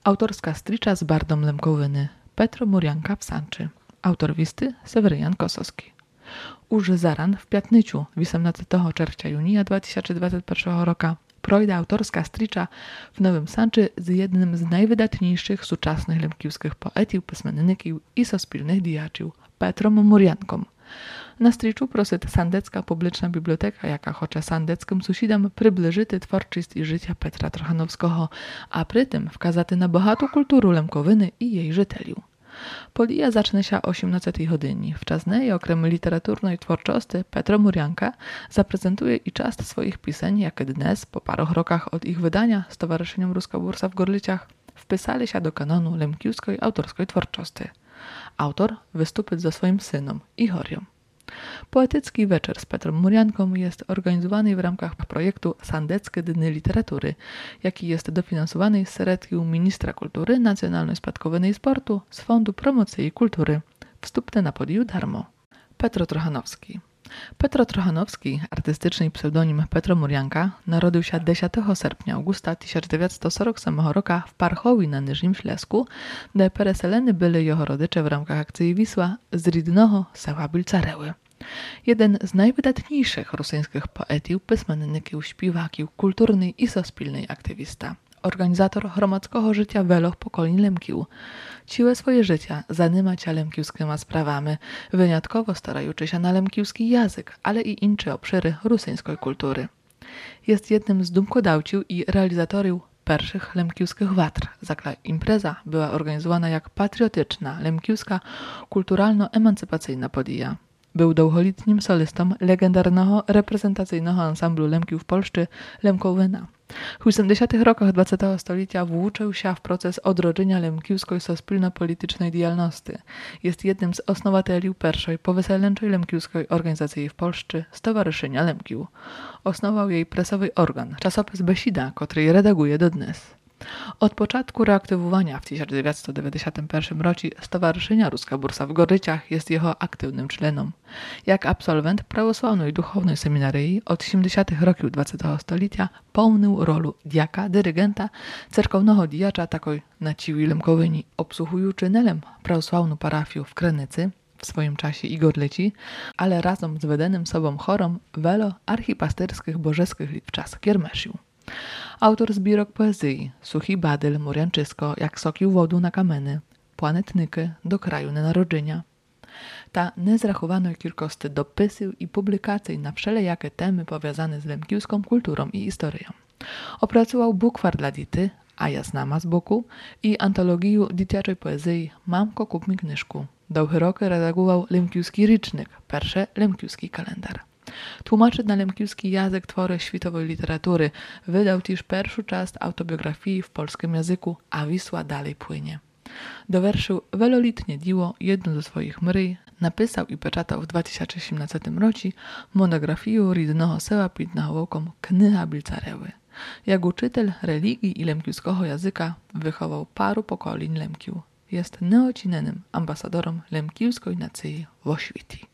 Autorska stricza z Bardom Lemkowyny, Petro Murianka w Sanczy. Autor wisty Seweryjan Kosowski. Už zaran w Pятницю 18 czerwca junija 2021 roku projda autorska stricza w Nowym Sanczy z jednym z najwydatniejszych współczesnych lemkiwskich poetów, pисьменників i sospilnych diaczył, Petrом Murianką. Na striczu prosyt Sandecka publiczna biblioteka, jaka chce sandeckim sąsiadom przybliżyć twórczość i życia Petra Trochanowskiego, a przy tym wskazać na bohatą kulturę Lemkowyny i jej żyteliów. Podija zacznie się o 18 godzinie. W czasnej okrem literaturnej twórczości Petro Murianka zaprezentuje i część swoich pisań, jak dnes, po paru rokach od ich wydania, z Towarzyszeniem Ruska Bursa w Gorlicach, wpisali się do kanonu lemkiwskiej autorskiej twórczości. Autor wystąpi ze swoim synem, Igorem. Poetycki wieczór z Petrem Murianką jest organizowany w ramach projektu Sandeckie Dni Literatury, jaki jest dofinansowany z sredkiu Ministra Kultury, Nacjonalnej Spadkowej i Sportu z Fondu Promocji Kultury. Wstępne na podium darmo. Petro Trochanowski. Petro Trochanowski, artystyczny pseudonim Petro Murianka, narodził się 10 sierpnia Augusta 1947 roku w Parchowi na Niżnym Ślesku, gdzie pereseleni byli jego rodzice w ramach akcji Wisła z Rydnego Sela Bilcareły. Jeden z najwydatniejszych rosyjskich poetów, pисьменників, śpiewaków, kulturny i sospilny aktywista. Organizator gromadzkiego życia wieloch pokoleń Lemkiów. Całe swoje życie zajmował się lemkiwskimi sprawami, wyjątkowo starając się na lemkiwski język, ale i inne obszary rosyjskiej kultury. Jest jednym z dumkodawców i realizatorów pierwszych lemkiwskich watr, zakla impreza była organizowana jak patriotyczna, lemkiwska, kulturalno-emancypacyjna podija. Był długoletnim solistą legendarnego reprezentacyjnego ansamblu Lemkiów w Polsce Lemkowyna. W 80. rokach XX stulecia włóczył się w proces odrodzenia lemkiwskiej sospilno-politycznej działalności. Jest jednym z osnowatelów pierwszej powyselęczej lemkiwskiej organizacji w Polsce, Stowarzyszenia Lemkiów. Osnował jej prasowy organ, czasopis Besida, który redaguje do dnes. Od początku reaktywowania w 1991 roku Stowarzyszenia Ruska Bursa w Gorlicach jest jego aktywnym członem. Jak absolwent prawosławnej duchownej seminarii od 70. roków XX stulecia pełnił rolę diaka, dyrygenta, cerkownego dijacza takoj na ciwi Lemkowyni, obsługujący nelem prawosławną parafię w Krynicy, w swoim czasie i Gorlici, ale razem z wydanym sobą chorom wielu archipasterskich bożeskich w czas kiermeszu. Autor zbirok poezji, Suchy Badyl, Murianczysko, jak soki wodu na kameny, Planetnyky, do kraju narodzenia. Ta niezrachowanej kilkości dopisów i publikacji na wszelakie temy powiązane z lemkiwską kulturą i historią. Opracował bukwar dla dzieci, a ja znama z boku, i antologię dziecięcej poezji Mamko, kup mi knyżku. Długie roky redagował lemkiwski rycznik, pierwszy lemkiwski kalendar. Tłumaczy na lemkiwski język twory światowej literatury, wydał też pierwszą część autobiografii w polskim języku, a Wisła dalej płynie. Dowerszył wieloletnie dzieło, jedno ze swoich mryj, napisał i peczatał w 2017 roku monografię Rydnego Sela pod nawołką Knyha Bilcareły. Jak uczytel religii i lemkiwskiego języka wychował paru pokoleń Lemkiów. Jest nieocinionym ambasadorem lemkiwskiej nacji w świecie.